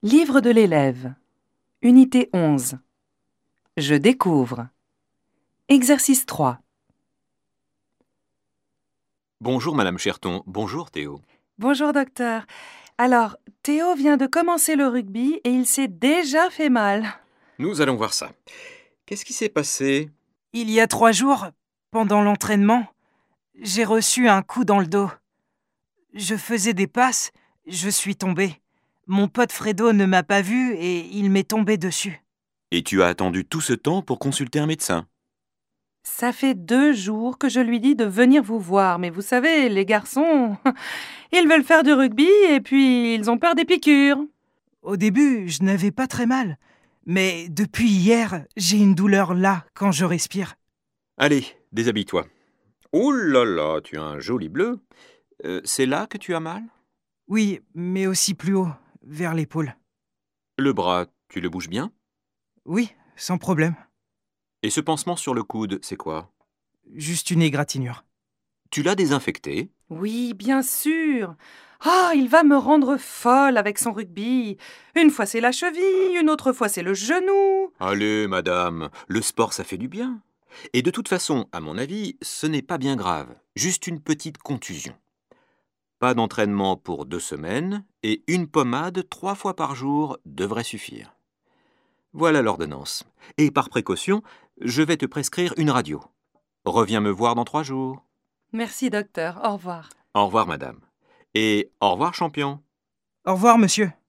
Livre de l'élève. Unité 11. Je découvre. Exercice 3. Bonjour Madame Cherton, bonjour Théo. Bonjour docteur. Alors, Théo vient de commencer le rugby et il s'est déjà fait mal. Nous allons voir ça. Qu'est-ce qui s'est passé? Il y a 3 jours, pendant l'entraînement, j'ai reçu un coup dans le dos. Je faisais des passes, je suis tombé. Mon pote Fredo ne m'a pas vu et il m'est tombé dessus. Et tu as attendu tout ce temps pour consulter un médecin? Ça fait 2 jours que je lui dis de venir vous voir, mais vous savez, les garçons, ils veulent faire du rugby et puis ils ont peur des piqûres. Au début, je n'avais pas très mal. Mais depuis hier, j'ai une douleur là quand je respire. Allez, déshabille-toi. Oh là là, tu as un joli bleu. C'est là que tu as mal? Oui, mais aussi plus haut, vers l'épaule. Le bras, tu le bouges bien? Oui, sans problème. Et ce pansement sur le coude, c'est quoi? Juste une égratignure. Tu l'as désinfecté? Oui, bien sûr. Ah, il va me rendre folle avec son rugby. Une fois c'est la cheville, une autre fois c'est le genou. Allez, madame, le sport ça fait du bien. Et de toute façon, à mon avis, ce n'est pas bien grave, juste une petite contusion. Pas d'entraînement pour 2 semaines et une pommade 3 fois par jour devrait suffire. Voilà l'ordonnance. Et par précaution, je vais te prescrire une radio. Reviens me voir dans 3 jours. Merci docteur, au revoir. Au revoir, madame. Et au revoir, champion. Au revoir, monsieur.